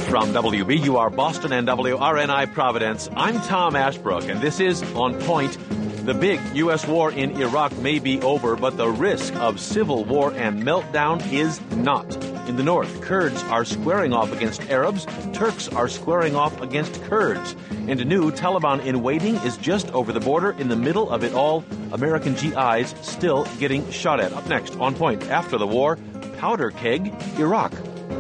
From WBUR Boston and WRNI Providence, I'm Tom Ashbrook, and this is On Point. The big U.S. war in Iraq may be over, but the risk of civil war and meltdown is not. In the north, Kurds are squaring off against Arabs, Turks are squaring off against Kurds. And a new Taliban in waiting is just over the border in the middle of it all, American GIs still getting shot at. Up next, On Point, after the war, powder keg, Iraq.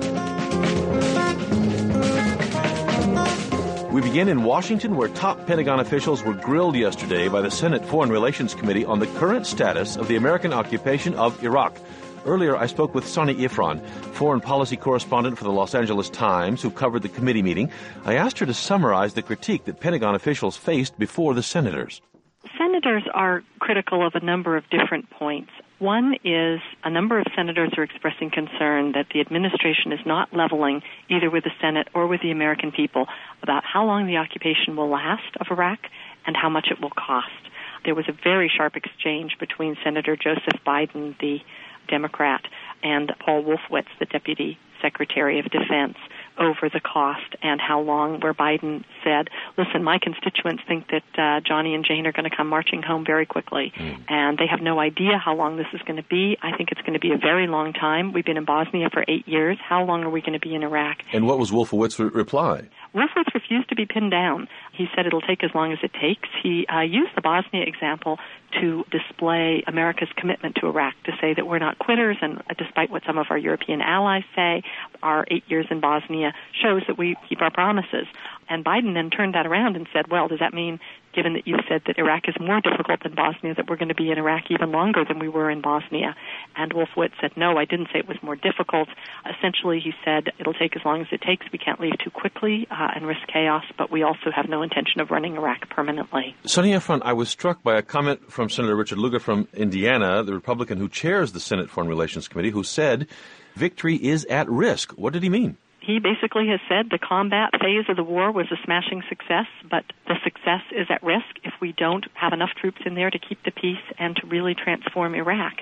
We begin in Washington, where top Pentagon officials were grilled yesterday by the Senate Foreign Relations Committee on the current status of the American occupation of Iraq. Earlier, I spoke with Sonny Ifron, foreign policy correspondent for the Los Angeles Times, who covered the committee meeting. I asked her to summarize the critique that Pentagon officials faced before the senators. Senators are critical of a number of different points. One is a number of senators are expressing concern that the administration is not leveling either with the Senate or with the American people about how long the occupation will last of Iraq and how much it will cost. There was a very sharp exchange between Senator Joseph Biden, the Democrat, and Paul Wolfowitz, the Deputy Secretary of Defense, over the cost and how long, where Biden said, listen, my constituents think that Johnny and Jane are going to come marching home very quickly, and they have no idea how long this is going to be. I think it's going to be a very long time. We've been in Bosnia for 8 years. How long are we going to be in Iraq? And what was Wolfowitz's reply? Wolfowitz refused to be pinned down. He said it'll take as long as it takes. He used the Bosnia example to display America's commitment to Iraq, to say that we're not quitters, and despite what some of our European allies say, our 8 years in Bosnia shows that we keep our promises. And Biden then turned that around and said, well, does that mean, given that you said that Iraq is more difficult than Bosnia, that we're going to be in Iraq even longer than we were in Bosnia? And Wolfowitz said, no, I didn't say it was more difficult. Essentially, he said, it'll take as long as it takes. We can't leave too quickly and risk chaos, but we also have no intention of running Iraq permanently. Sonny Ifron, I was struck by a comment from Senator Richard Lugar from Indiana, the Republican who chairs the Senate Foreign Relations Committee, who said victory is at risk. What did he mean? He basically has said the combat phase of the war was a smashing success, but the success is at risk if we don't have enough troops in there to keep the peace and to really transform Iraq.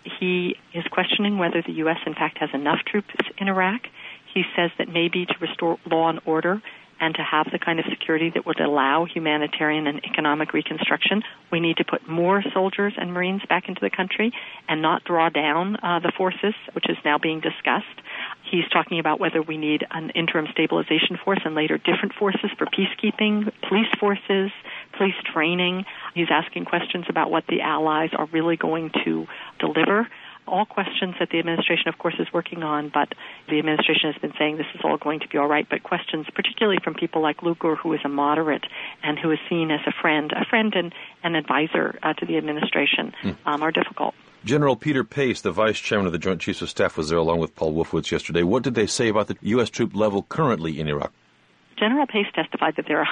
He is questioning whether the U.S. in fact has enough troops in Iraq. He says that maybe to restore law and order and to have the kind of security that would allow humanitarian and economic reconstruction, we need to put more soldiers and Marines back into the country and not draw down the forces, which is now being discussed. He's talking about whether we need an interim stabilization force and later different forces for peacekeeping, police forces, police training. He's asking questions about what the allies are really going to deliver. All questions that the administration, of course, is working on, but the administration has been saying this is all going to be all right. But questions, particularly from people like Lugar, who is a moderate and who is seen as a friend and an advisor to the administration, are difficult. General Peter Pace, the Vice Chairman of the Joint Chiefs of Staff, was there along with Paul Wolfowitz yesterday. What did they say about the U.S. troop level currently in Iraq? General Pace testified that there are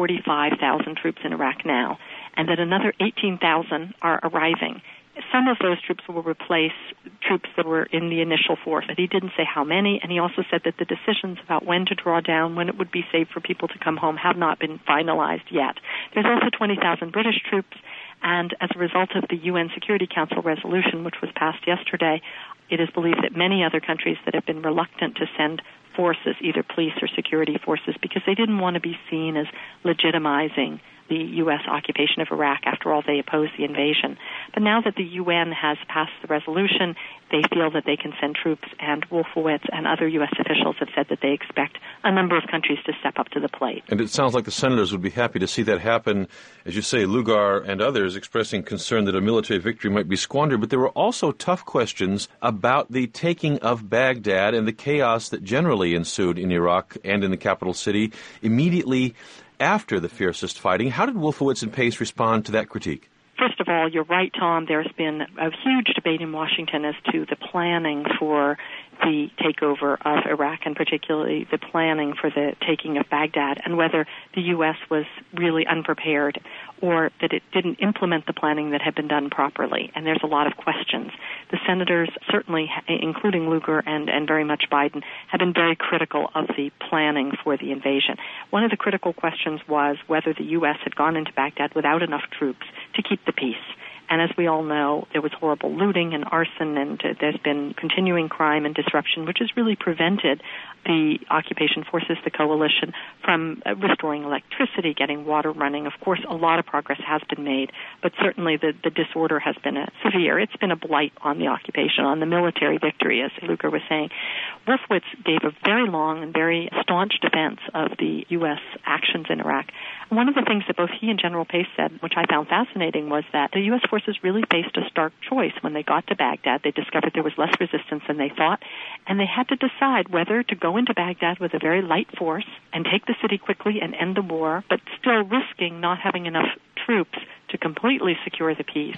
145,000 troops in Iraq now, and that another 18,000 are arriving. Some of those troops will replace troops that were in the initial force, but he didn't say how many, and he also said that the decisions about when to draw down, when it would be safe for people to come home, have not been finalized yet. There's also 20,000 British troops, and as a result of the UN Security Council resolution, which was passed yesterday, it is believed that many other countries that have been reluctant to send forces, either police or security forces, because they didn't want to be seen as legitimizing the U.S. occupation of Iraq. After all, they opposed the invasion. But now that the UN has passed the resolution, they feel that they can send troops, and Wolfowitz and other U.S. officials have said that they expect a number of countries to step up to the plate. And it sounds like the senators would be happy to see that happen. As you say, Lugar and others expressing concern that a military victory might be squandered, but there were also tough questions about the taking of Baghdad and the chaos that generally ensued in Iraq and in the capital city immediately after the fiercest fighting. How did Wolfowitz and Pace respond to that critique? First of all, you're right, Tom. There's been a huge debate in Washington as to the planning for the takeover of Iraq, and particularly the planning for the taking of Baghdad, and whether the U.S. was really unprepared or that it didn't implement the planning that had been done properly. And there's a lot of questions. The senators, certainly, including Lugar and very much Biden, have been very critical of the planning for the invasion. One of the critical questions was whether the U.S. had gone into Baghdad without enough troops to keep the peace. And as we all know, there was horrible looting and arson, and there's been continuing crime and disruption, which has really prevented the occupation forces, the coalition, from restoring electricity, getting water running. Of course, a lot of progress has been made, but certainly the disorder has been severe. It's been a blight on the occupation, on the military victory, as Luker was saying. Wolfowitz gave a very long and very staunch defense of the U.S. actions in Iraq. One of the things that both he and General Pace said, which I found fascinating, was that the U.S. forces really faced a stark choice. When they got to Baghdad, they discovered there was less resistance than they thought, and they had to decide whether to go into Baghdad with a very light force and take the city quickly and end the war, but still risking not having enough troops to completely secure the peace,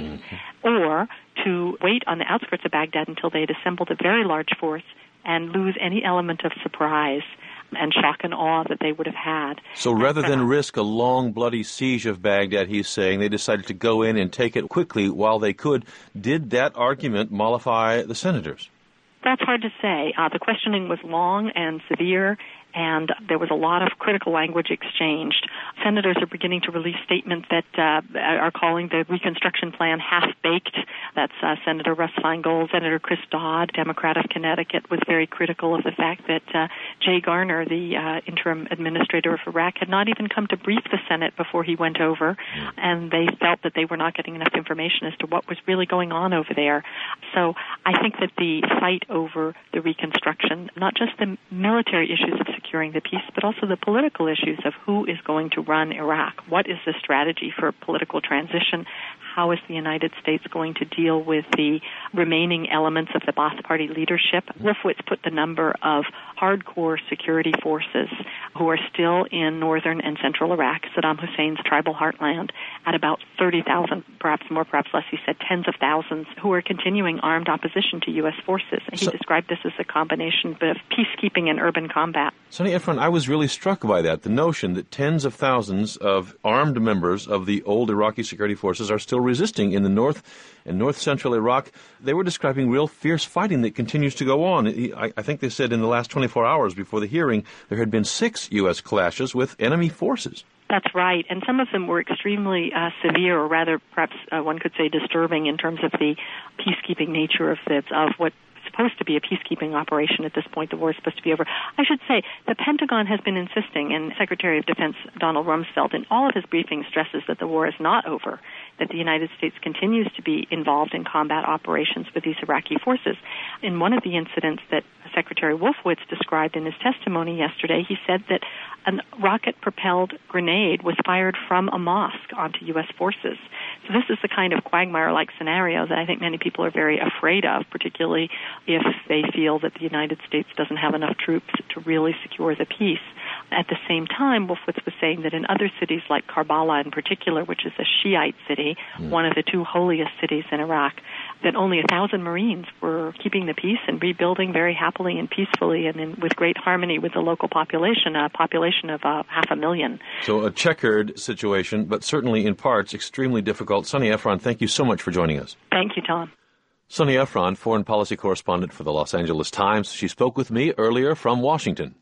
or to wait on the outskirts of Baghdad until they had assembled a very large force and lose any element of surprise and shock and awe that they would have had. So rather than risk a long, bloody siege of Baghdad, he's saying, they decided to go in and take it quickly while they could. Did that argument mollify the senators? That's hard to say. The questioning was long and severe, and there was a lot of critical language exchanged. Senators are beginning to release statements that are calling the Reconstruction Plan half-baked. That's Senator Russ Feingold. Senator Chris Dodd, Democrat of Connecticut, was very critical of the fact that Jay Garner, the interim administrator of Iraq, had not even come to brief the Senate before he went over, and they felt that they were not getting enough information as to what was really going on over there. So I think that the fight over the Reconstruction, not just the military issues of securing the peace, but also the political issues of who is going to run Iraq. What is the strategy for political transition? How is the United States going to deal with the remaining elements of the Ba'ath Party leadership? Wolfowitz put the number of hardcore security forces who are still in northern and central Iraq, Saddam Hussein's tribal heartland, at about 30,000, perhaps more, perhaps less. He said tens of thousands, who are continuing armed opposition to U.S. forces. He described this as a combination of peacekeeping and urban combat. Sonny Efron, I was really struck by that, the notion that tens of thousands of armed members of the old Iraqi security forces are still resisting in the north and north-central Iraq. They were describing real fierce fighting that continues to go on. I think they said in the last 24 hours before the hearing there had been 6 U.S. clashes with enemy forces. That's right, and some of them were extremely severe, or rather, perhaps one could say disturbing in terms of the peacekeeping nature of what supposed to be a peacekeeping operation at this point. The war is supposed to be over. I should say the Pentagon has been insisting, and Secretary of Defense Donald Rumsfeld in all of his briefings stresses that the war is not over, that the United States continues to be involved in combat operations with these Iraqi forces. In one of the incidents that Secretary Wolfowitz described in his testimony yesterday, he said that a rocket-propelled grenade was fired from a mosque onto U.S. forces. So this is the kind of quagmire-like scenario that I think many people are very afraid of, particularly if they feel that the United States doesn't have enough troops to really secure the peace. At the same time, Wolfowitz was saying that in other cities like Karbala in particular, which is a Shiite city, one of the 2 holiest cities in Iraq, that only 1,000 Marines were keeping the peace and rebuilding very happily and peacefully and with great harmony with the local population, a population of 500,000. So a checkered situation, but certainly in parts extremely difficult. Sonny Efron, thank you so much for joining us. Thank you, Tom. Sonny Efron, foreign policy correspondent for the Los Angeles Times. She spoke with me earlier from Washington.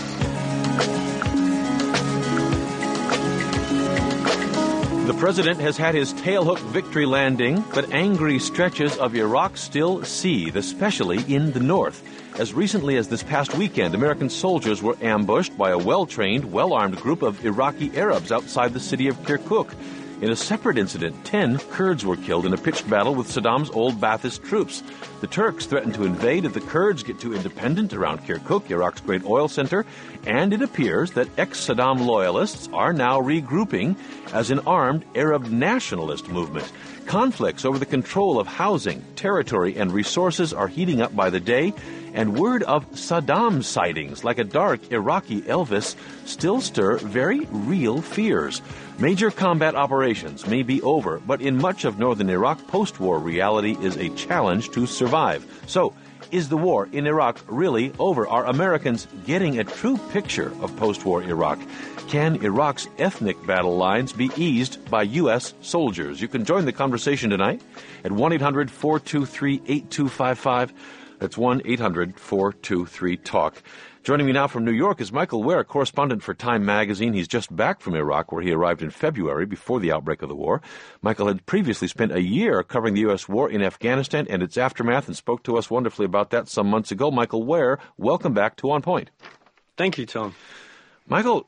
The president has had his tailhook victory landing, but angry stretches of Iraq still seethe, especially in the north. As recently as this past weekend, American soldiers were ambushed by a well-trained, well-armed group of Iraqi Arabs outside the city of Kirkuk. In a separate incident, 10 Kurds were killed in a pitched battle with Saddam's old Ba'athist troops. The Turks threaten to invade if the Kurds get too independent around Kirkuk, Iraq's great oil center, and it appears that ex-Saddam loyalists are now regrouping as an armed Arab nationalist movement. Conflicts over the control of housing, territory, and resources are heating up by the day, and word of Saddam sightings, like a dark Iraqi Elvis, still stir very real fears. Major combat operations may be over, but in much of northern Iraq, post-war reality is a challenge to survive. So, is the war in Iraq really over? Are Americans getting a true picture of post-war Iraq? Can Iraq's ethnic battle lines be eased by U.S. soldiers? You can join the conversation tonight at 1-800-423-8255. That's 1-800-423-TALK. Joining me now from New York is Michael Wear, correspondent for Time magazine. He's just back from Iraq, where he arrived in February before the outbreak of the war. Michael had previously spent a year covering the U.S. war in Afghanistan and its aftermath and spoke to us wonderfully about that some months ago. Michael Wear, welcome back to On Point. Thank you, Tom. Michael,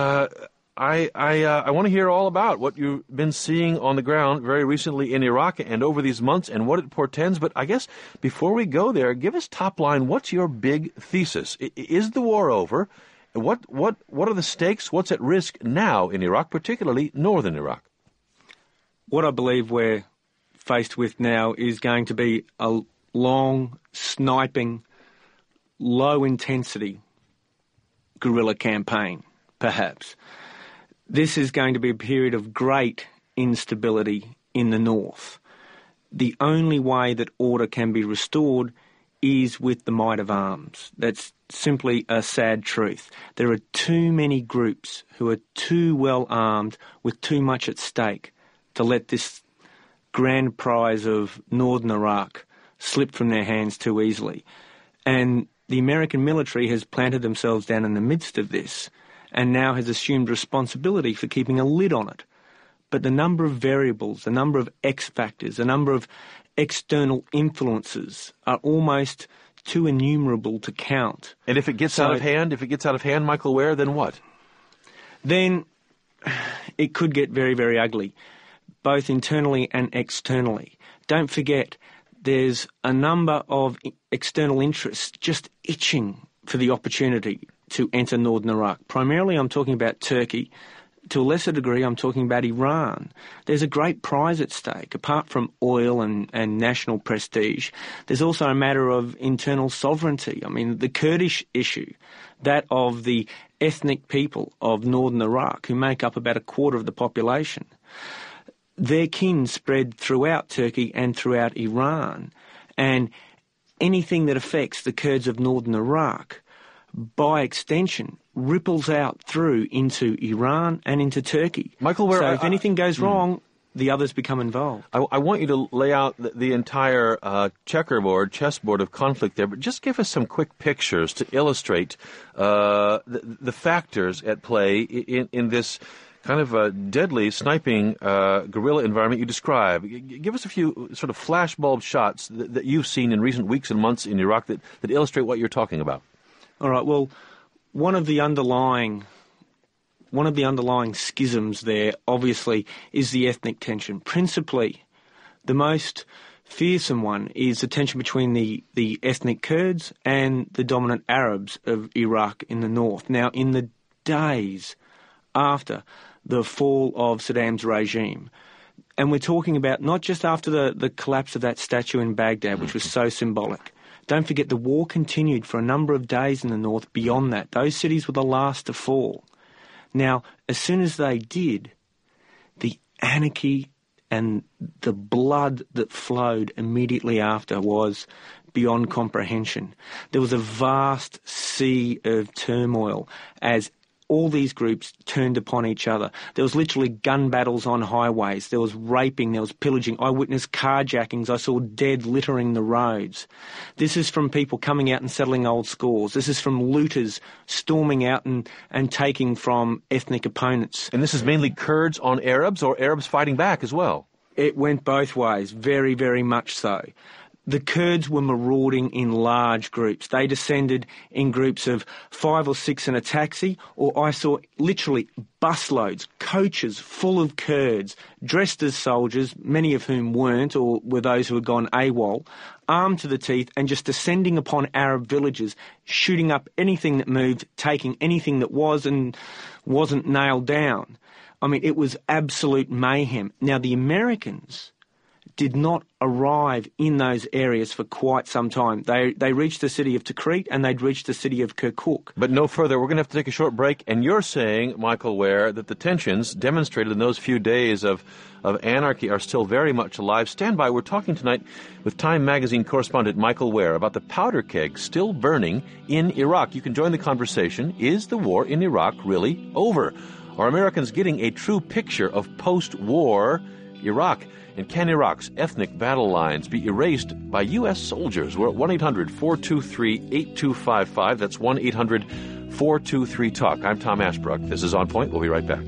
I want to hear all about what you've been seeing on the ground very recently in Iraq and over these months and what it portends. But I guess before we go there, give us top line. What's your big thesis? Is the war over? What are the stakes? What's at risk now in Iraq, particularly northern Iraq? What I believe we're faced with now is going to be a long, sniping, low-intensity guerrilla campaign, perhaps. This is going to be a period of great instability in the north. The only way that order can be restored is with the might of arms. That's simply a sad truth. There are too many groups who are too well armed with too much at stake to let this grand prize of northern Iraq slip from their hands too easily. And the American military has planted themselves down in the midst of this and now has assumed responsibility for keeping a lid on it. But the number of variables, the number of X factors, the number of external influences are almost too innumerable to count. And if it gets out of hand, Michael Wear, then what? Then it could get very, very ugly, both internally and externally. Don't forget, there's a number of external interests just itching for the opportunity to enter northern Iraq. Primarily, I'm talking about Turkey. To a lesser degree, I'm talking about Iran. There's a great prize at stake. Apart from oil and national prestige, there's also a matter of internal sovereignty. I mean, the Kurdish issue, that of the ethnic people of northern Iraq, who make up about a quarter of the population, their kin spread throughout Turkey and throughout Iran. And anything that affects the Kurds of northern Iraq, by extension, ripples out through into Iran and into Turkey. Michael, so if anything goes wrong, the others become involved. I want you to lay out the entire chessboard of conflict there, but just give us some quick pictures to illustrate the factors at play in this kind of a deadly sniping guerrilla environment you describe. Give us a few sort of flashbulb shots that you've seen in recent weeks and months in Iraq that illustrate what you're talking about. All right, well, one of the underlying schisms there, obviously, is the ethnic tension. Principally, the most fearsome one is the tension between the ethnic Kurds and the dominant Arabs of Iraq in the north. Now, in the days after the fall of Saddam's regime, and we're talking about not just after the collapse of that statue in Baghdad, which was so symbolic. Don't forget, the war continued for a number of days in the north beyond that. Those cities were the last to fall. Now, as soon as they did, the anarchy and the blood that flowed immediately after was beyond comprehension. There was a vast sea of turmoil as all these groups turned upon each other. There was literally gun battles on highways. There was raping. There was pillaging. I witnessed carjackings. I saw dead littering the roads. This is from people coming out and settling old scores. This is from looters storming out and taking from ethnic opponents. And this is mainly Kurds on Arabs or Arabs fighting back as well? It went both ways, very, very much so. The Kurds were marauding in large groups. They descended in groups of 5 or 6 in a taxi, or I saw literally busloads, coaches full of Kurds, dressed as soldiers, many of whom weren't or were those who had gone AWOL, armed to the teeth and just descending upon Arab villages, shooting up anything that moved, taking anything that was and wasn't nailed down. I mean, it was absolute mayhem. Now, the Americans did not arrive in those areas for quite some time. They reached the city of Tikrit and they'd reached the city of Kirkuk. But no further. We're going to have to take a short break. And you're saying, Michael Wear, that the tensions demonstrated in those few days of anarchy are still very much alive. Stand by. We're talking tonight with Time magazine correspondent Michael Wear about the powder keg still burning in Iraq. You can join the conversation. Is the war in Iraq really over? Are Americans getting a true picture of post-war Iraq, and can Iraq's ethnic battle lines be erased by U.S. soldiers? We're at 1-800-423-8255. That's 1-800-423-TALK. I'm Tom Ashbrook. This is On Point. We'll be right back.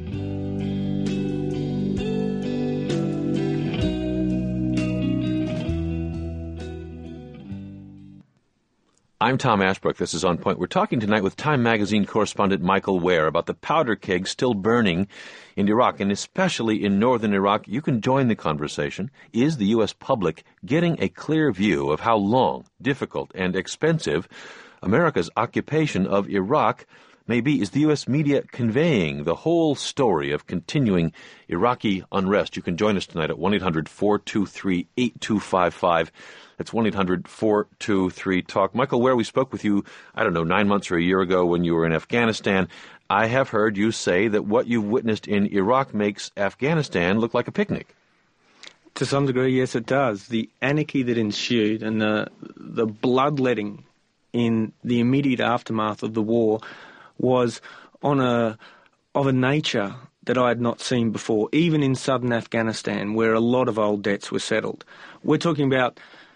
I'm Tom Ashbrook. This is On Point. We're talking tonight with Time Magazine correspondent Michael Ware about the powder keg still burning in Iraq, and especially in northern Iraq. You can join the conversation. Is the U.S. public getting a clear view of how long, difficult, and expensive America's occupation of Iraq may be? Is the U.S. media conveying the whole story of continuing Iraqi unrest? You can join us tonight at 1-800-423-8255. That's 1-800-423-TALK. Michael Ware, we spoke with you, 9 months or a year ago when you were in Afghanistan. I have heard you say that what you've witnessed in Iraq makes Afghanistan look like a picnic. To some degree, yes, it does. The anarchy that ensued and the bloodletting in the immediate aftermath of the war was of a nature that I had not seen before, even in southern Afghanistan, where a lot of old debts were settled. We're talking about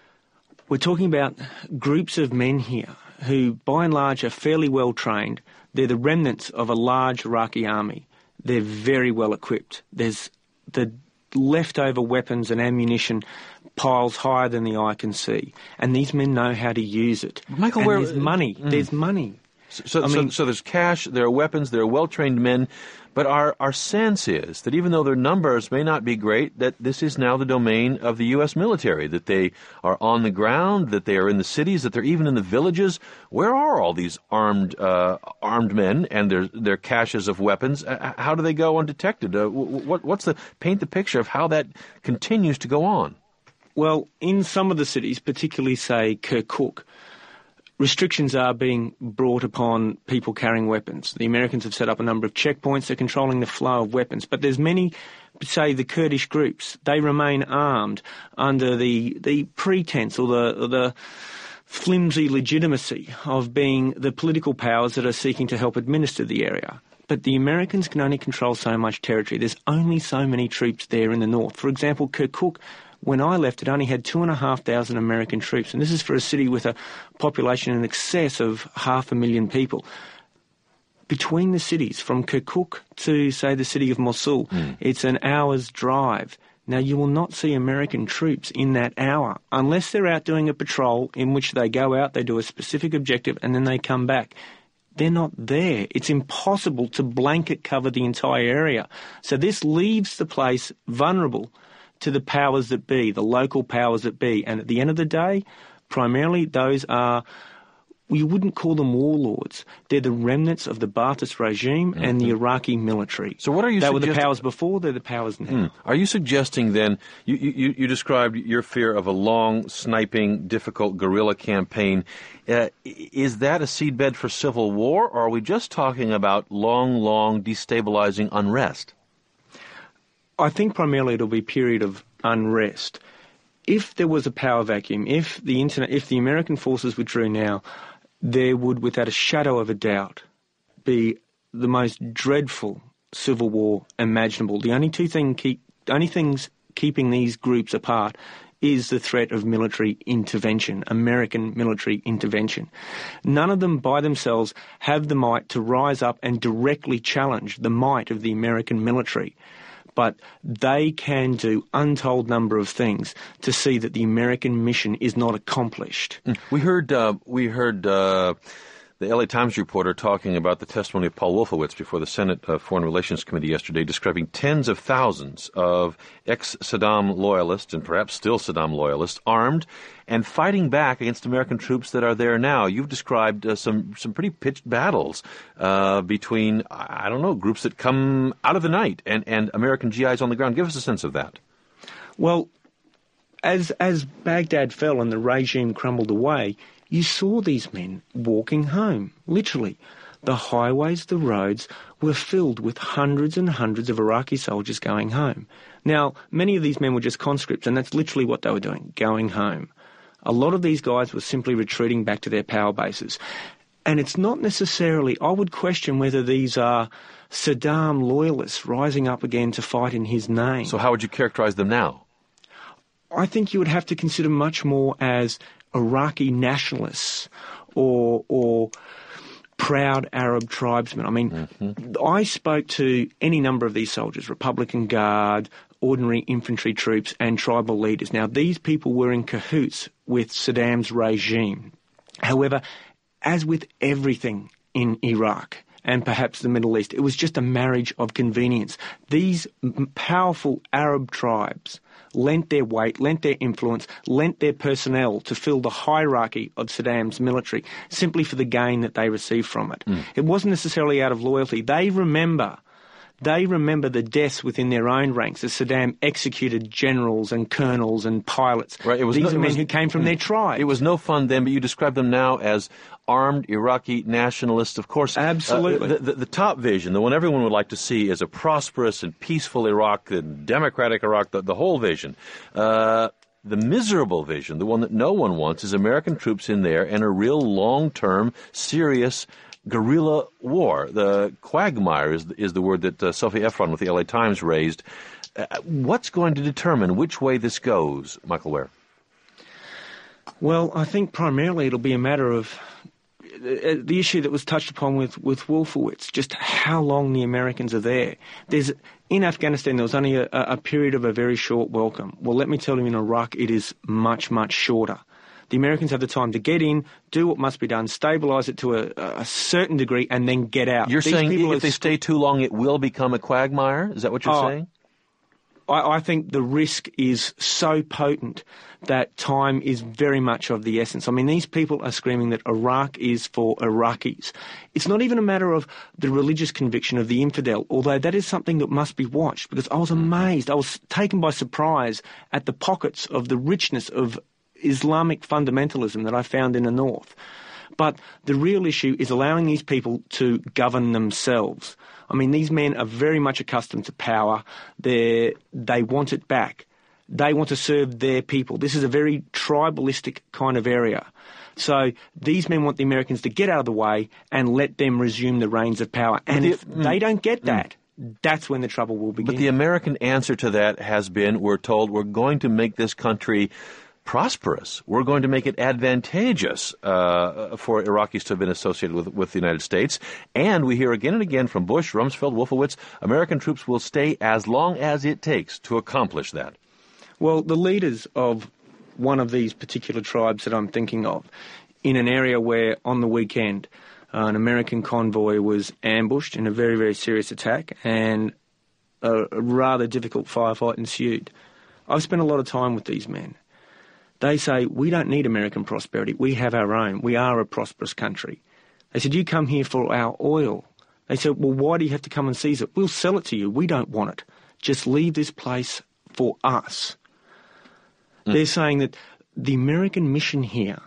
groups of men here who, by and large, are fairly well trained. They're the remnants of a large Iraqi army. They're very well equipped. There's the leftover weapons and ammunition piles higher than the eye can see, and these men know how to use it. Michael, and there's money. There's money. So there's cash, there are weapons, there are well-trained men, but our sense is that even though their numbers may not be great, that this is now the domain of the U.S. military, that they are on the ground, that they are in the cities, that they're even in the villages. Where are all these armed men and their caches of weapons? How do they go undetected? Paint the picture of how that continues to go on? Well, in some of the cities, particularly, say, Kirkuk, restrictions are being brought upon people carrying weapons. The Americans have set up a number of checkpoints. They're controlling the flow of weapons. But there's many, say, the Kurdish groups. They remain armed under the pretense or the flimsy legitimacy of being the political powers that are seeking to help administer the area. But the Americans can only control so much territory. There's only so many troops there in the north. For example, Kirkuk, when I left, it only had 2,500 American troops, and this is for a city with a population in excess of 500,000 people. Between the cities, from Kirkuk to, say, the city of Mosul, it's an hour's drive. Now, you will not see American troops in that hour, unless they're out doing a patrol in which they go out, they do a specific objective, and then they come back. They're not there. It's impossible to blanket cover the entire area. So this leaves the place vulnerable to the powers that be, the local powers that be. And at the end of the day, primarily those are, we wouldn't call them warlords. They're the remnants of the Ba'athist regime and the Iraqi military. So what are you They were the powers before, they're the powers now. Are you suggesting then, you described your fear of a long, sniping, difficult guerrilla campaign. Is that a seedbed for civil war, or are we just talking about long, destabilizing unrest? I think primarily it'll be a period of unrest. If there was a power vacuum, if the American forces withdrew now, there would, without a shadow of a doubt, be the most dreadful civil war imaginable. The only things keeping these groups apart is the threat of military intervention, American military intervention. None of them by themselves have the might to rise up and directly challenge the might of the American military. But they can do untold number of things to see that the American mission is not accomplished. We heard the LA Times reporter talking about the testimony of Paul Wolfowitz before the Senate Foreign Relations Committee yesterday, describing tens of thousands of ex-Saddam loyalists, and perhaps still Saddam loyalists, armed and fighting back against American troops that are there now. You've described some pretty pitched battles between, groups that come out of the night and American GIs on the ground. Give us a sense of that. Well, as Baghdad fell and the regime crumbled away, you saw these men walking home, literally. The highways, the roads were filled with hundreds and hundreds of Iraqi soldiers going home. Now, many of these men were just conscripts, and that's literally what they were doing, going home. A lot of these guys were simply retreating back to their power bases. And it's not necessarily, I would question whether these are Saddam loyalists rising up again to fight in his name. So how would you characterize them now? I think you would have to consider much more as Iraqi nationalists or proud Arab tribesmen. I mean, I spoke to any number of these soldiers, Republican Guard, ordinary infantry troops and tribal leaders. Now, these people were in cahoots with Saddam's regime. However, as with everything in Iraq and perhaps the Middle East, it was just a marriage of convenience. These powerful Arab tribes lent their weight, lent their influence, lent their personnel to fill the hierarchy of Saddam's military simply for the gain that they received from it. It wasn't necessarily out of loyalty. They remember the deaths within their own ranks as Saddam executed generals and colonels and pilots. Right, These are men who came from their tribe. It was no fun then, but you describe them now as armed Iraqi nationalists. Of course, absolutely. The top vision, the one everyone would like to see, is a prosperous and peaceful Iraq, and democratic Iraq, the whole vision. The miserable vision, the one that no one wants, is American troops in there and a real long-term, serious guerrilla war. The quagmire is the word that Sophie Efron with the LA Times raised. What's going to determine which way this goes, Michael Wear? Well, I think primarily it'll be a matter of the issue that was touched upon with Wolfowitz, just how long the Americans are there. In Afghanistan, there was only a period of a very short welcome. Well, let me tell you, in Iraq, it is much, much shorter. The Americans have the time to get in, do what must be done, stabilise it to a certain degree, and then get out. You're saying if they stay too long, it will become a quagmire? Is that what you're saying? I think the risk is so potent that time is very much of the essence. I mean, these people are screaming that Iraq is for Iraqis. It's not even a matter of the religious conviction of the infidel, although that is something that must be watched, because I was amazed. I was taken by surprise at the pockets of the richness of Islamic fundamentalism that I found in the north. But the real issue is allowing these people to govern themselves. I mean, these men are very much accustomed to power. They want it back. They want to serve their people. This is a very tribalistic kind of area. So these men want the Americans to get out of the way and let them resume the reins of power. And if they don't get that, that's when the trouble will begin. But the American answer to that has been, we're told, we're going to make this country prosperous. We're going to make it advantageous for Iraqis to have been associated with the United States. And we hear again and again from Bush, Rumsfeld, Wolfowitz, American troops will stay as long as it takes to accomplish that. Well, the leaders of one of these particular tribes that I'm thinking of, in an area where on the weekend an American convoy was ambushed in a very, very serious attack and a rather difficult firefight ensued. I've spent a lot of time with these men. They say, we don't need American prosperity. We have our own. We are a prosperous country. They said, you come here for our oil. They said, well, why do you have to come and seize it? We'll sell it to you. We don't want it. Just leave this place for us. They're saying that the American mission here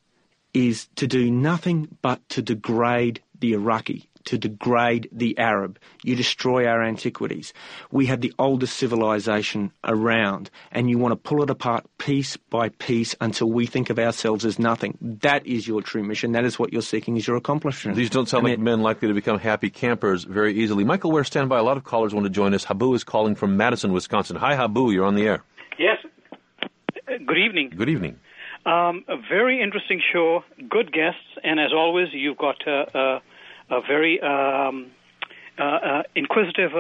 is to do nothing but to degrade the Iraqi, to degrade the Arab. You destroy our antiquities. We have the oldest civilization around, and you want to pull it apart piece by piece until we think of ourselves as nothing. That is your true mission. That is what you're seeking as your accomplishment. These don't sound like men likely to become happy campers very easily. Michael Wear, stand by. A lot of callers want to join us. Habu is calling from Madison, Wisconsin. Hi, Habu. You're on the air. Yes. Good evening. Good evening. A very interesting show, good guests, and as always, you've got a very inquisitive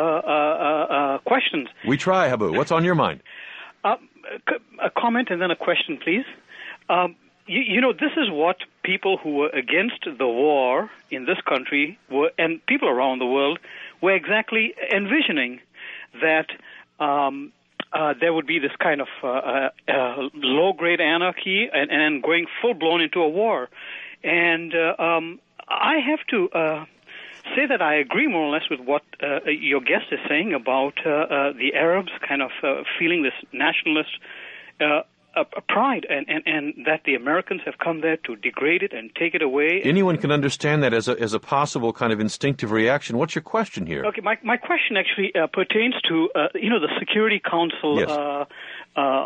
questions. We try, Habu. What's on your mind? A comment and then a question, please. You know, this is what people who were against the war in this country were, and people around the world were exactly envisioning that there would be this kind of low-grade anarchy and going full-blown into a war. And I have to say that I agree more or less with what your guest is saying about the Arabs kind of feeling this nationalist pride and that the Americans have come there to degrade it and take it away. Anyone can understand that as a possible kind of instinctive reaction. What's your question here? Okay, my question actually pertains to the Security Council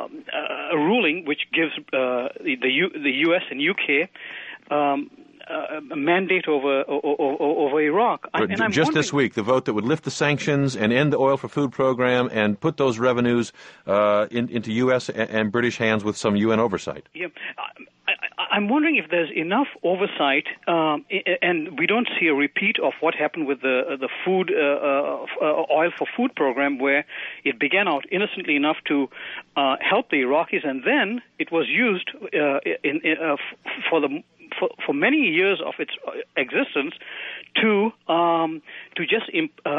ruling, which gives the U.S. and U.K. mandate over Iraq. Just this week, the vote that would lift the sanctions and end the oil for food program and put those revenues into U.S. and British hands with some UN oversight. Yeah. I'm wondering if there's enough oversight, and we don't see a repeat of what happened with the food oil for food program, where it began out innocently enough to help the Iraqis, and then it was used for many years of its existence to just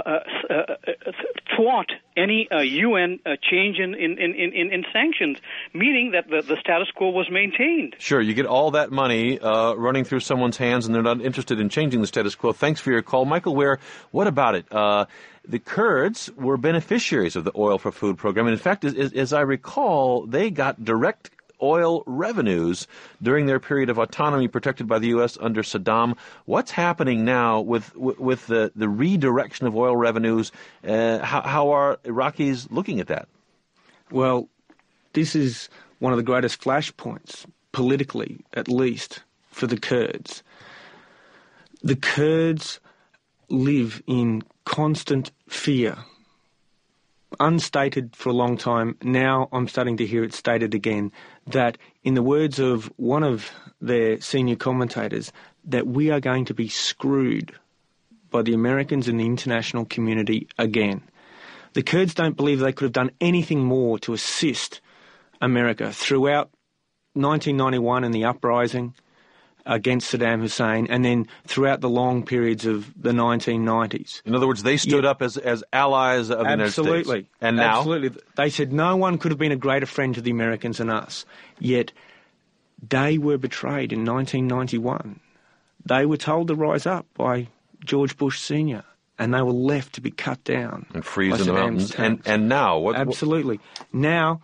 thwart any UN change in sanctions, meaning that the status quo was maintained. Sure, you get all that money running through someone's hands, and they're not interested in changing the status quo. Thanks for your call. Michael Ware, what about it? The Kurds were beneficiaries of the oil for food program. And in fact, as I recall, they got direct oil revenues during their period of autonomy protected by the U.S. under Saddam. What's happening now with the redirection of oil revenues? How are Iraqis looking at that? Well, this is one of the greatest flashpoints, politically at least, for the Kurds. The Kurds live in constant fear, unstated for a long time. Now I'm starting to hear it stated again, that in the words of one of their senior commentators, that we are going to be screwed by the Americans and the international community again. The Kurds don't believe they could have done anything more to assist America throughout 1991 and the uprising against Saddam Hussein, and then throughout the long periods of the 1990s. In other words, they stood up as allies of the United States. Absolutely. And now? Absolutely. They said no one could have been a greater friend to the Americans than us. Yet they were betrayed in 1991. They were told to rise up by George Bush Sr., and they were left to be cut down. And freeze in the mountains. And now? What? Absolutely. Now,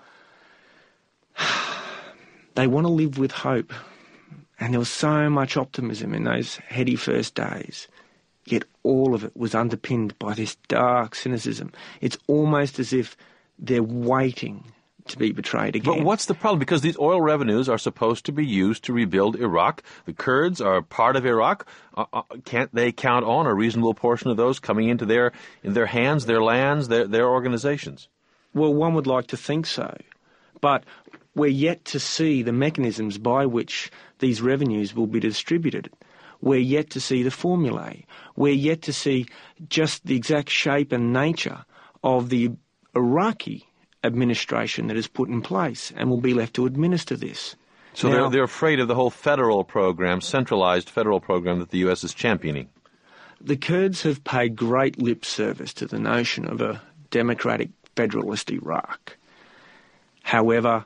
they want to live with hope. And there was so much optimism in those heady first days. Yet all of it was underpinned by this dark cynicism. It's almost as if they're waiting to be betrayed again. But what's the problem? Because these oil revenues are supposed to be used to rebuild Iraq. The Kurds are part of Iraq. Can't they count on a reasonable portion of those coming into their hands, their lands, their organizations? Well, one would like to think so. But we're yet to see the mechanisms by which these revenues will be distributed. We're yet to see the formulae. We're yet to see just the exact shape and nature of the Iraqi administration that is put in place and will be left to administer this. So now, they're afraid of the whole federal program, centralized federal program that the U.S. is championing. The Kurds have paid great lip service to the notion of a democratic federalist Iraq. However,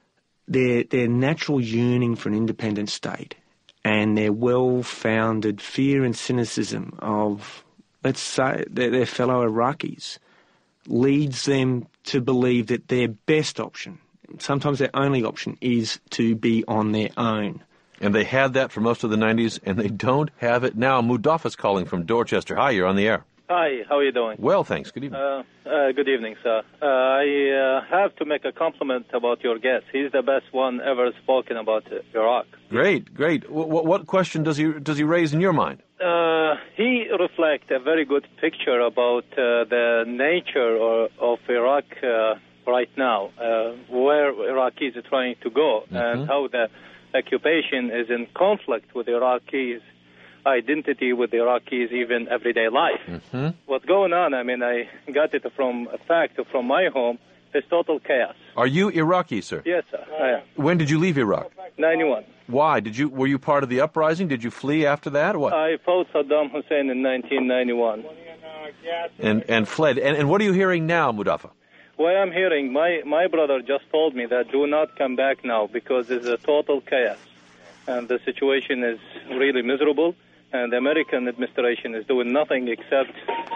their natural yearning for an independent state and their well-founded fear and cynicism of, let's say, their fellow Iraqis leads them to believe that their best option, sometimes their only option, is to be on their own. And they had that for most of the 90s, and they don't have it now. Mudaffa's calling from Dorchester. Hi, you're on the air. Hi, how are you doing? Well, thanks. Good evening. Good evening, sir. I have to make a compliment about your guest. He's the best one ever spoken about Iraq. Great. What question does he raise in your mind? He reflects a very good picture about the nature of Iraq right now, where Iraq is trying to go, and how the occupation is in conflict with Iraqis' identity, with the Iraqis' even everyday life. What's going on, I got it from a fact from my home, is total chaos. Are you Iraqi, sir? Yes, sir, I am. When did you leave Iraq? 91. Why? Were you part of the uprising? Did you flee after that? What? I fought Saddam Hussein in 1991. And fled. And what are you hearing now, Mudaffa? What I'm hearing, my brother just told me that do not come back now because it's a total chaos. And the situation is really miserable. And the American administration is doing nothing except,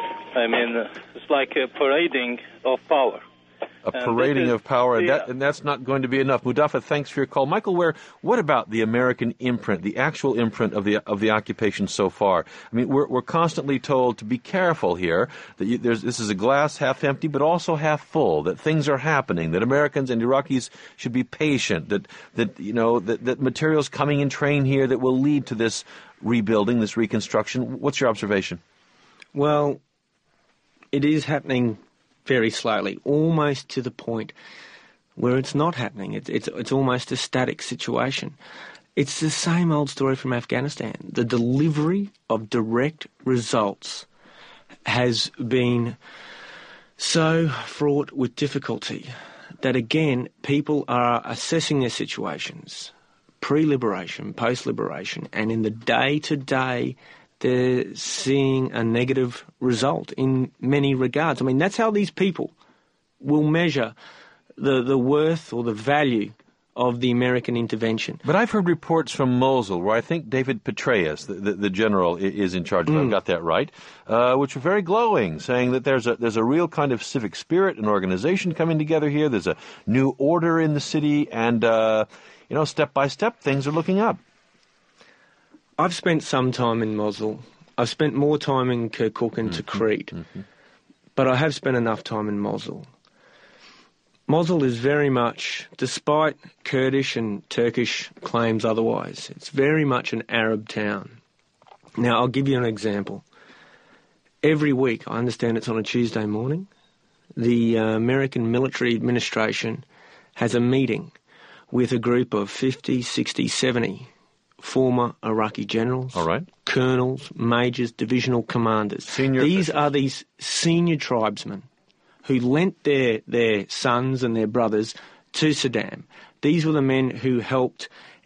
it's like a parading of power. A parading of power, and that's not going to be enough. Mudaffa, thanks for your call. Michael Ware, what about the American imprint, the actual imprint of the occupation so far? We're constantly told to be careful here, that this is a glass half empty but also half full, that things are happening, that Americans and Iraqis should be patient, that materials coming in train here that will lead to this rebuilding, this reconstruction. What's your observation? Well, it is happening very slowly, almost to the point where it's not happening. It's almost a static situation. It's the same old story from Afghanistan. The delivery of direct results has been so fraught with difficulty that, again, people are assessing their situations pre-liberation, post-liberation, and in the day-to-day they're seeing a negative result in many regards. I mean, that's how these people will measure the worth or the value of the American intervention. But I've heard reports from Mosul, where I think David Petraeus, the general, is in charge, if I've got that right, which are very glowing, saying that there's a real kind of civic spirit and organization coming together here. There's a new order in the city, and step by step, things are looking up. I've spent some time in Mosul. I've spent more time in Kirkuk and Tikrit, but I have spent enough time in Mosul. Mosul is very much, despite Kurdish and Turkish claims otherwise, it's very much an Arab town. Now, I'll give you an example. Every week, I understand it's on a Tuesday morning, the American military administration has a meeting with a group of 50, 60, 70 former Iraqi generals, colonels, majors, divisional commanders. These are these senior tribesmen who lent their sons and their brothers to Saddam. These were the men who helped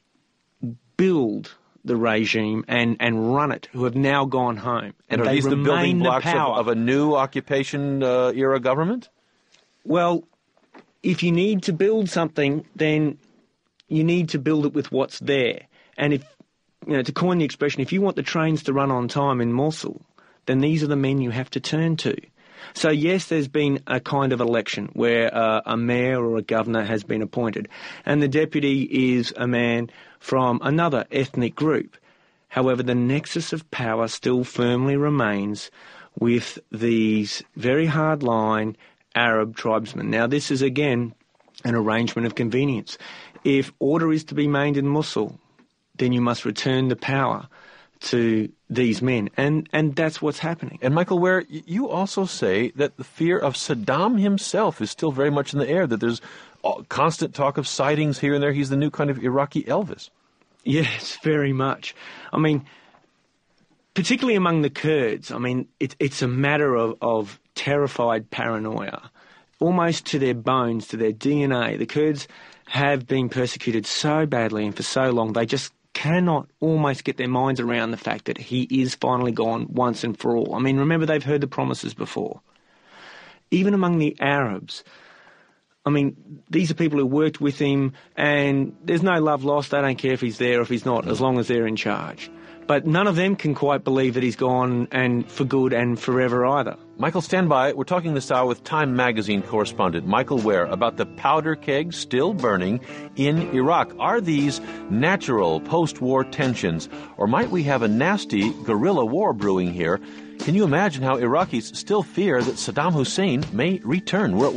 build the regime and run it, who have now gone home. And are these the building blocks of a new occupation-era government? Well, if you need to build something, then you need to build it with what's there. And if, to coin the expression, if you want the trains to run on time in Mosul, then these are the men you have to turn to. So yes, there's been a kind of election where a mayor or a governor has been appointed, and the deputy is a man from another ethnic group. However, the nexus of power still firmly remains with these very hard-line Arab tribesmen. Now, this is, again, an arrangement of convenience. If order is to be made in Mosul, then you must return the power to these men, and that's what's happening. And Michael Wear, you also say that the fear of Saddam himself is still very much in the air, that there's constant talk of sightings here and there. He's the new kind of Iraqi Elvis. Yes, very much. I mean, particularly among the Kurds, I mean, it's a matter of terrified paranoia, almost to their bones, to their DNA. The Kurds have been persecuted so badly and for so long, they just cannot almost get their minds around the fact that he is finally gone once and for all. I mean, remember, they've heard the promises before. Even among the Arabs, I mean, these are people who worked with him, and there's no love lost. They don't care if he's there or if he's not, as long as they're in charge. But none of them can quite believe that he's gone, and for good and forever either. Michael, stand by. We're talking this hour with Time magazine correspondent Michael Wear about the powder keg still burning in Iraq. Are these natural post-war tensions, or might we have a nasty guerrilla war brewing here? Can you imagine how Iraqis still fear that Saddam Hussein may return? We're at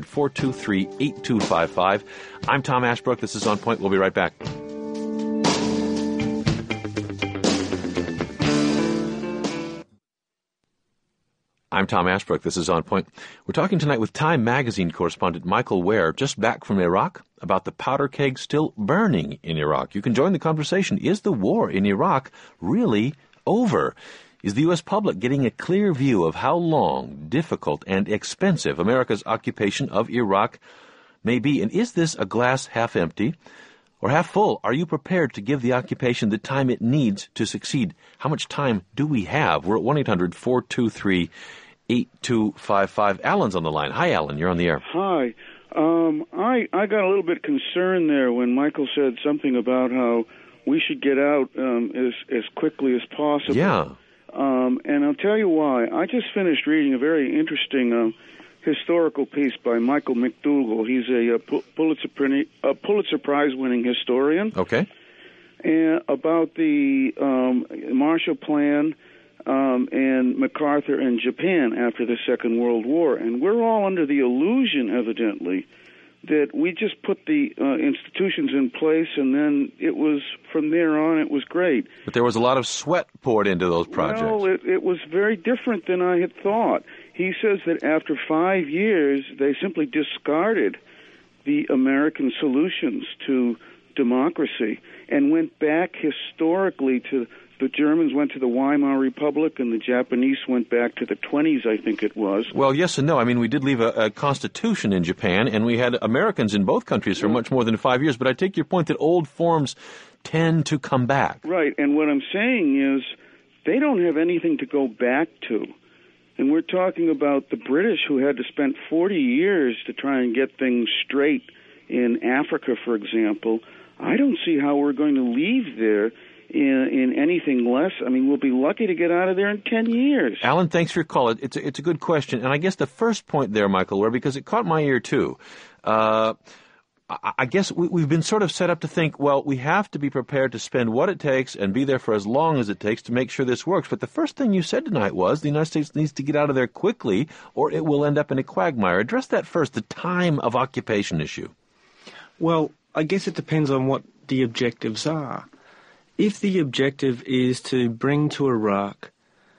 1-800-423-8255. I'm Tom Ashbrook. This is On Point. We'll be right back. I'm Tom Ashbrook. This is On Point. We're talking tonight with Time magazine correspondent Michael Wear, just back from Iraq, about the powder keg still burning in Iraq. You can join the conversation. Is the war in Iraq really over? Is the U.S. public getting a clear view of how long, difficult, and expensive America's occupation of Iraq may be? And is this a glass half empty or half full? Are you prepared to give the occupation the time it needs to succeed? How much time do we have? We're at 1-800-423-8255. Alan's on the line. Hi, Alan. You're on the air. Hi. I got a little bit concerned there when Michael said something about how we should get out as quickly as possible. Yeah. And I'll tell you why. I just finished reading a very interesting historical piece by Michael McDougall. He's a Pulitzer Prize-winning historian. Okay. And about the Marshall Plan and MacArthur and Japan after the Second World War. And we're all under the illusion, evidently, that we just put the institutions in place, and then it was, from there on, it was great. But there was a lot of sweat poured into those projects. Well, it was very different than I had thought. He says that after 5 years, they simply discarded the American solutions to democracy and went back historically to, the Germans went to the Weimar Republic and the Japanese went back to the 20s, I think it was. Well, yes and no. I mean, we did leave a constitution in Japan, and we had Americans in both countries for much more than 5 years. But I take your point that old forms tend to come back. Right, and what I'm saying is they don't have anything to go back to. And we're talking about the British, who had to spend 40 years to try and get things straight in Africa, for example. I don't see how we're going to leave there in anything less. I mean, we'll be lucky to get out of there in 10 years. Alan, thanks for your call. It's a good question. And I guess the first point there, Michael, where because it caught my ear too, I guess we've been sort of set up to think, well, we have to be prepared to spend what it takes and be there for as long as it takes to make sure this works. But the first thing you said tonight was the United States needs to get out of there quickly or it will end up in a quagmire. Address that first, the time of occupation issue. Well, I guess it depends on what the objectives are. If the objective is to bring to Iraq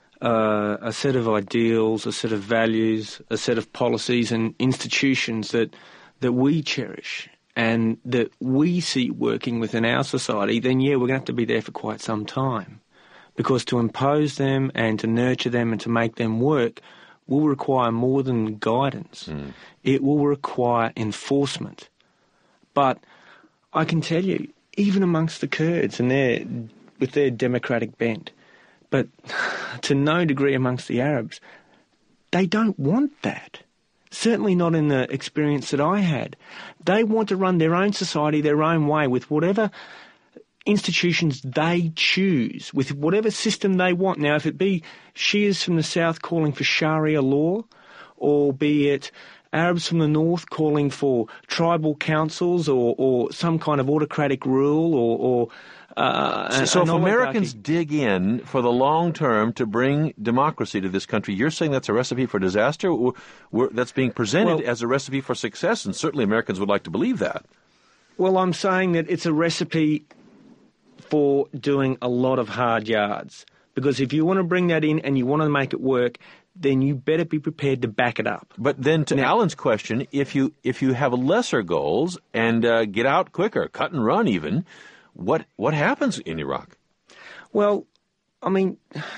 a set of ideals, a set of values, a set of policies and institutions that we cherish and that we see working within our society, then yeah, we're going to have to be there for quite some time. Because to impose them and to nurture them and to make them work will require more than guidance. It will require enforcement. But I can tell you, even amongst the Kurds and with their democratic bent, but to no degree amongst the Arabs, they don't want that. Certainly not in the experience that I had. They want to run their own society their own way with whatever institutions they choose, with whatever system they want. Now, if it be Shias from the south calling for Sharia law, or be it Arabs from the north calling for tribal councils or some kind of autocratic rule or so if Americans dig in for the long term to bring democracy to this country, you're saying that's a recipe for disaster? That's being presented as a recipe for success, and certainly Americans would like to believe that. Well, I'm saying that it's a recipe for doing a lot of hard yards. Because if you want to bring that in and you want to make it work, then you better be prepared to back it up. But then to Alan's question, if you have lesser goals and get out quicker, cut and run even, what happens in Iraq? Well, I mean,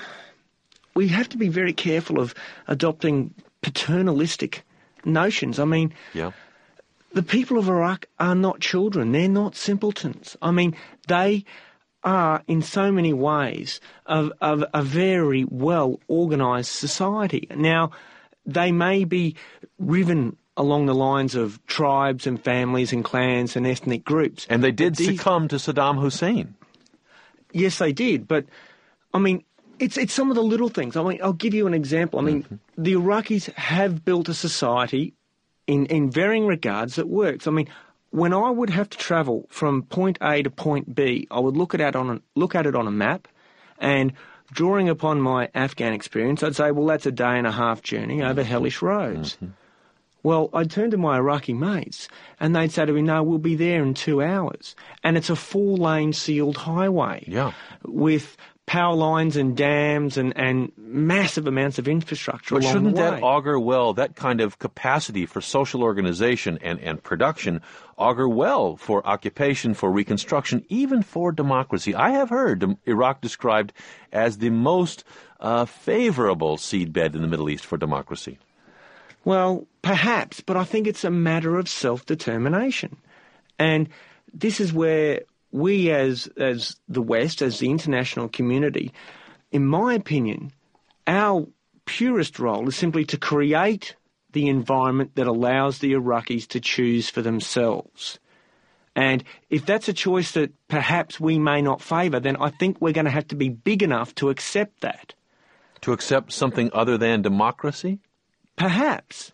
we have to be very careful of adopting paternalistic notions. I mean, the people of Iraq are not children. They're not simpletons. I mean, they are, in so many ways, of a very well-organised society. Now, they may be riven along the lines of tribes and families and clans and ethnic groups. And they did succumb to Saddam Hussein. Yes, they did. But, I mean, it's some of the little things. I mean, I'll give you an example. I mean, the Iraqis have built a society in varying regards that works. I mean, when I would have to travel from point A to point B, I would look at it on a map, and drawing upon my Afghan experience, I'd say, well, that's a day and a half journey over hellish roads. Well, I'd turn to my Iraqi mates, and they'd say to me, no, we'll be there in 2 hours. And it's a 4-lane sealed highway with power lines and dams and massive amounts of infrastructure along the way. But shouldn't that augur well, that kind of capacity for social organization and production, augur well for occupation, for reconstruction, even for democracy? I have heard Iraq described as the most favorable seedbed in the Middle East for democracy. Well, perhaps, but I think it's a matter of self-determination. And this is where we as the West, as the international community, in my opinion, our purest role is simply to create the environment that allows the Iraqis to choose for themselves. And if that's a choice that perhaps we may not favour, then I think we're going to have to be big enough to accept that. To accept something other than democracy? Perhaps.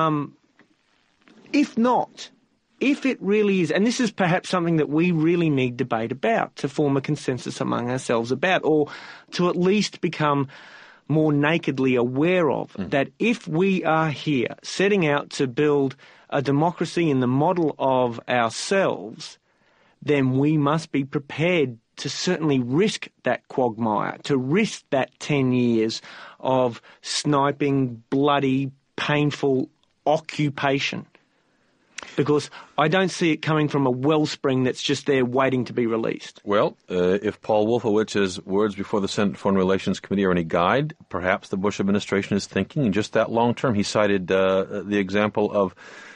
If not, if it really is, and this is perhaps something that we really need debate about to form a consensus among ourselves about, or to at least become more nakedly aware of, that if we are here setting out to build a democracy in the model of ourselves, then we must be prepared to certainly risk that quagmire, to risk that 10 years of sniping, bloody, painful occupation. Because I don't see it coming from a wellspring that's just there waiting to be released. Well, if Paul Wolfowicz's words before the Senate Foreign Relations Committee are any guide, perhaps the Bush administration is thinking in just that long term. He cited the example of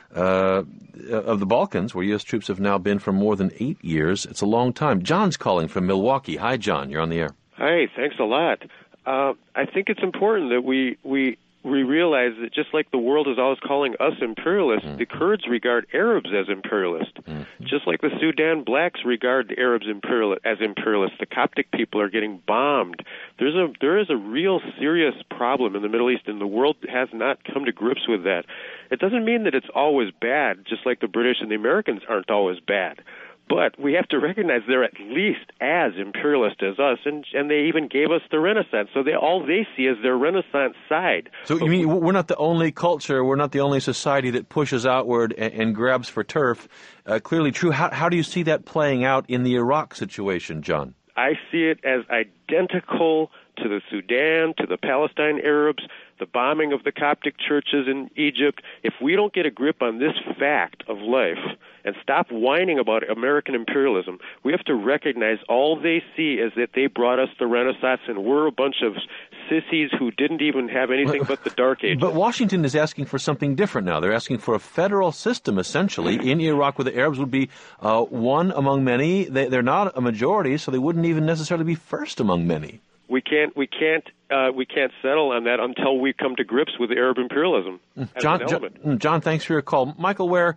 the Balkans, where U.S. troops have now been for more than 8 years. It's a long time. John's calling from Milwaukee. Hi, John. You're on the air. Hi. Thanks a lot. I think it's important that we realize that just like the world is always calling us imperialists, the Kurds regard Arabs as imperialist. Just like the Sudan blacks regard the Arabs as imperialists. The Coptic people are getting bombed. There is a real serious problem in the Middle East, and the world has not come to grips with that. It doesn't mean that it's always bad, just like the British and the Americans aren't always bad. But we have to recognize they're at least as imperialist as us, and they even gave us the Renaissance. So all they see is their Renaissance side. So you mean we're not the only culture, we're not the only society that pushes outward and grabs for turf? Clearly true. How do you see that playing out in the Iraq situation, John? I see it as identical to the Sudan, to the Palestine Arabs, the bombing of the Coptic churches in Egypt. If we don't get a grip on this fact of life and stop whining about American imperialism, we have to recognize all they see is that they brought us the Renaissance and we're a bunch of sissies who didn't even have anything but the Dark Ages. But Washington is asking for something different now. They're asking for a federal system, essentially, in Iraq, where the Arabs would be one among many. They're not a majority, so they wouldn't even necessarily be first among many. We can't settle on that until we come to grips with Arab imperialism. John, thanks for your call. Michael Ware,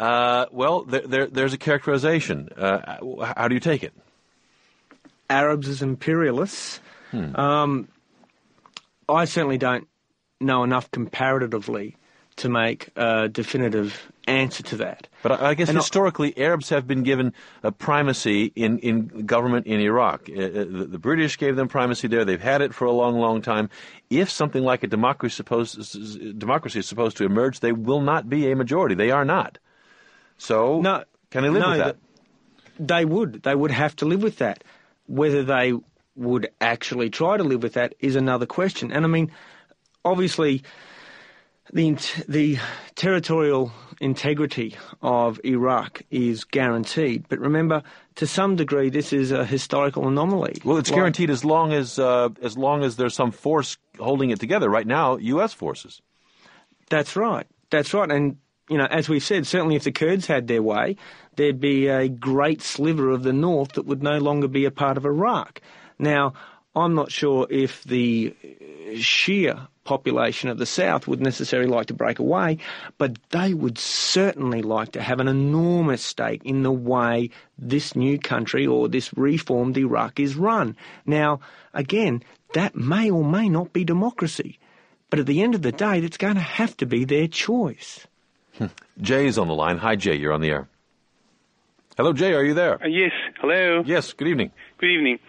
there's a characterization. How do you take it? Arabs as imperialists. I certainly don't know enough comparatively to make a definitive answer to that. But I guess historically, Arabs have been given a primacy in government in Iraq. The British gave them primacy there. They've had it for a long, long time. If something like a democracy is supposed to emerge, they will not be a majority. They are not. So can they live with that? They would. They would have to live with that. Whether they would actually try to live with that is another question. And I mean, obviously, the territorial integrity of Iraq is guaranteed. But remember, to some degree, this is a historical anomaly. Well, it's guaranteed as long as there's some force holding it together. Right now, U.S. forces. That's right. That's right. And, as we've said, certainly if the Kurds had their way, there'd be a great sliver of the north that would no longer be a part of Iraq. Now, I'm not sure if the Shia population of the south would necessarily like to break away, but they would certainly like to have an enormous stake in the way this new country or this reformed Iraq is run. Now, again, that may or may not be democracy, but at the end of the day, it's going to have to be their choice. Jay's on the line. Hi, Jay. You're on the air. Hello, Jay. Are you there? Yes. Hello. Yes. Good evening. Good evening.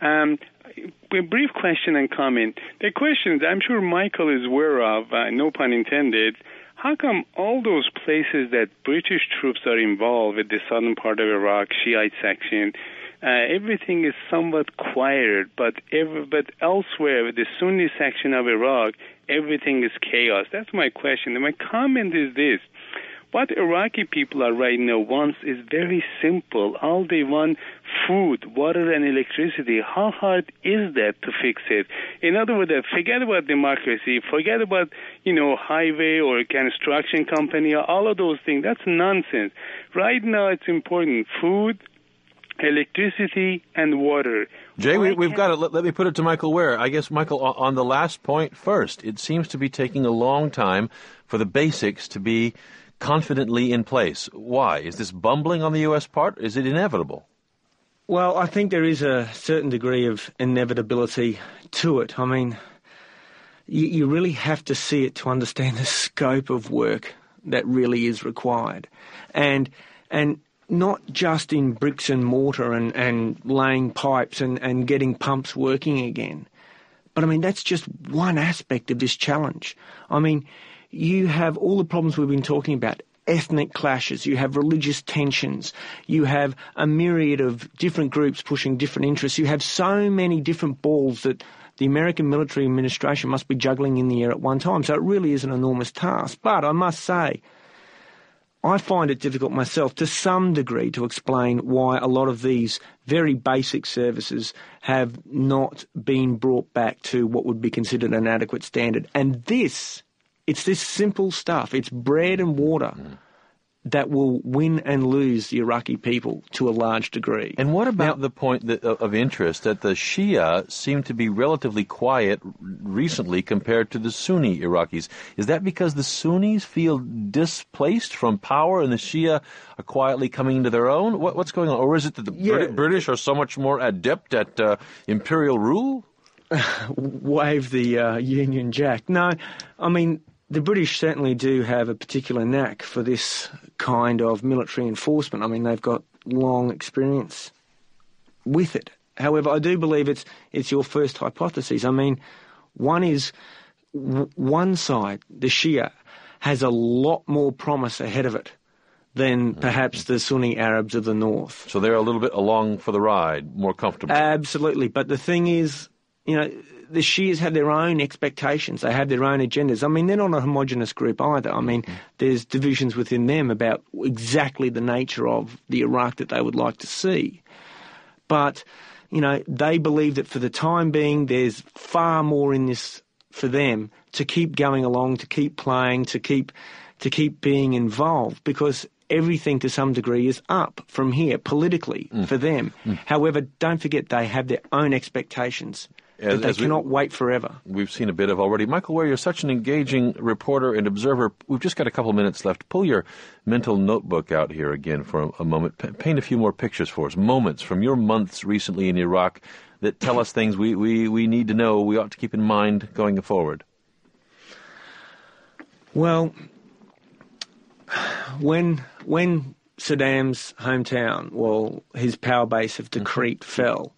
A brief question and comment. The question is, I'm sure Michael is aware of, no pun intended, how come all those places that British troops are involved with the southern part of Iraq, Shiite section, everything is somewhat quieter, but elsewhere, with the Sunni section of Iraq, everything is chaos? That's my question. And my comment is this. What Iraqi people are right now wants is very simple. All they want, food, water, and electricity. How hard is that to fix it? In other words, forget about democracy, forget about, highway or construction company, all of those things. That's nonsense. Right now it's important. Food, electricity, and water. Jay, we've got it. Let me put it to Michael Ware. I guess, Michael, on the last point first, it seems to be taking a long time for the basics to be confidently in place. Why? Is this bumbling on the U.S. part? Is it inevitable? Well, I think there is a certain degree of inevitability to it. I mean, you really have to see it to understand the scope of work that really is required. And not just in bricks and mortar and laying pipes and getting pumps working again, But, I mean, that's just one aspect of this challenge. I mean, you have all the problems we've been talking about, ethnic clashes, you have religious tensions, you have a myriad of different groups pushing different interests, you have so many different balls that the American military administration must be juggling in the air at one time. So it really is an enormous task. But I must say, I find it difficult myself to some degree to explain why a lot of these very basic services have not been brought back to what would be considered an adequate standard. And it's this simple stuff, it's bread and water that will win and lose the Iraqi people to a large degree. And what about the point of interest that the Shia seem to be relatively quiet recently compared to the Sunni Iraqis? Is that because the Sunnis feel displaced from power and the Shia are quietly coming into their own? What's going on? Or is it that the British are so much more adept at imperial rule? Wave the Union Jack. No, I mean, the British certainly do have a particular knack for this kind of military enforcement. I mean, they've got long experience with it. However, I do believe it's your first hypothesis. I mean, one is one side, the Shia, has a lot more promise ahead of it than perhaps the Sunni Arabs of the north. So they're a little bit along for the ride, more comfortable. Absolutely. But the thing is, you know, the Shias have their own expectations. They have their own agendas. I mean, they're not a homogenous group either. I mean, there's divisions within them about exactly the nature of the Iraq that they would like to see. But, you know, they believe that for the time being, there's far more in this for them to keep going along, to keep playing, to keep being involved, because everything to some degree is up from here politically for them. However, don't forget they have their own expectations. They cannot wait forever. We've seen a bit of already. Michael Wear, you're such an engaging reporter and observer. We've just got a couple minutes left. Pull your mental notebook out here again for a moment. Paint a few more pictures for us, moments from your months recently in Iraq that tell us things we need to know, we ought to keep in mind going forward. Well, when Saddam's hometown, well, his power base of Tikrit fell,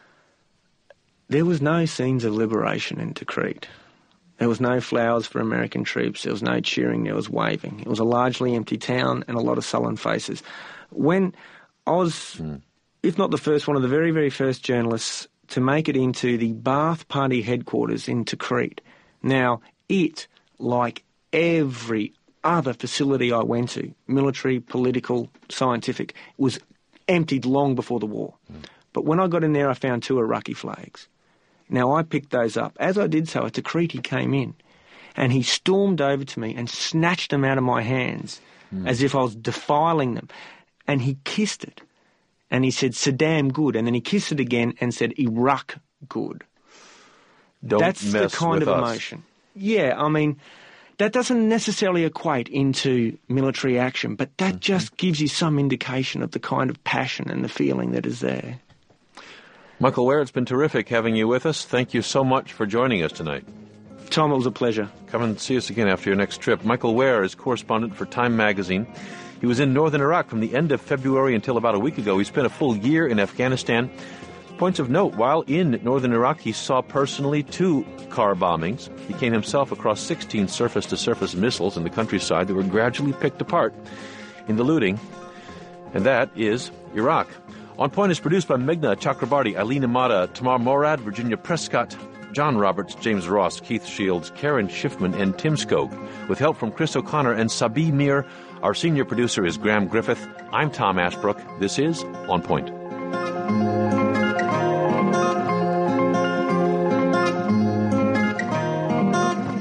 there was no scenes of liberation in Tikrit. There was no flowers for American troops. There was no cheering. There was waving. It was a largely empty town and a lot of sullen faces. When I was, if not the first, one of the very, very first journalists to make it into the Ba'ath Party headquarters in Tikrit. Now, it, like every other facility I went to, military, political, scientific, was emptied long before the war. But when I got in there, I found 2 Iraqi flags. Now, I picked those up. As I did so, a Tikriti came in, and he stormed over to me and snatched them out of my hands as if I was defiling them. And he kissed it. And he said, Saddam good. And then he kissed it again and said, Iraq good. That's the kind of emotion. Yeah, I mean, that doesn't necessarily equate into military action, but that just gives you some indication of the kind of passion and the feeling that is there. Michael Wear, it's been terrific having you with us. Thank you so much for joining us tonight. Tom, it was a pleasure. Come and see us again after your next trip. Michael Wear is correspondent for Time magazine. He was in northern Iraq from the end of February until about a week ago. He spent a full year in Afghanistan. Points of note, while in northern Iraq, he saw personally 2 car bombings. He came himself across 16 surface-to-surface missiles in the countryside that were gradually picked apart in the looting. And that is Iraq. On Point is produced by Meghna Chakrabarti, Eileen Amata, Tamar Morad, Virginia Prescott, John Roberts, James Ross, Keith Shields, Karen Schiffman, and Tim Skog, with help from Chris O'Connor and Sabi Mir. Our senior producer is Graham Griffith. I'm Tom Ashbrook. This is On Point.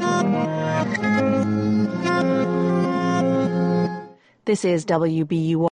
This is WBUR.